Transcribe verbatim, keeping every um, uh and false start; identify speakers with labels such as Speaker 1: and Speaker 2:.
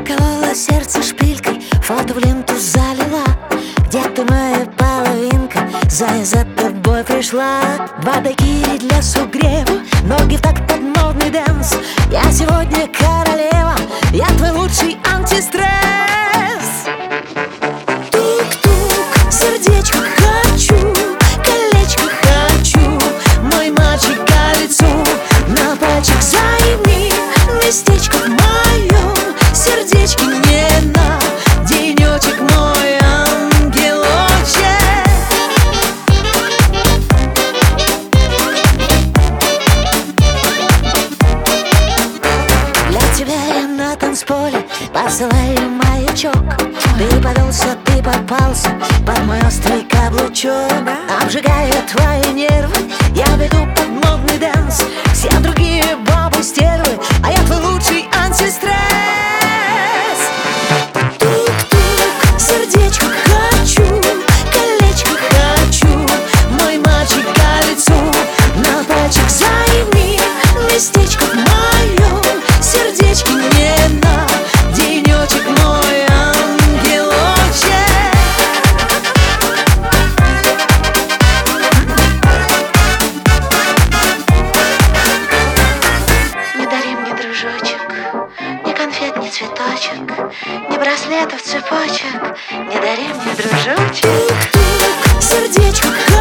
Speaker 1: Заколола сердце шпилькой, фото в ленту залила. Где ты, моя половинка? Зая, за тобой пришла. Два дайкири для сугрева, ноги в такт под модный дэнс. Я сегодня королева, я твой лучший антистресс. Тук-тук, сердечко хочу, колечко хочу, мой мальчик колецо, на пальчик займи местечко в моем сердечке мне на денечек, мой ангелочек. Для тебя я на танцполе посылаю маячок. Ты повелся, ты попался под мой острый каблучок. Обжигая твои нервы, я веду под модный дэнс. Все другие бабы стервы, а я твой лучший антистресс. Тук-тук, сердечко хочу, колечко хочу, мой мальчик колецо, на пальчик займи местечко в моем сердечке мне на денечек, мой ангелочек.
Speaker 2: Не дари мне, дружочек, ни конфет, ни цветочек, ни браслетов, цепочек. Не дари мне, дружочек.
Speaker 1: Тук-тук, сердечко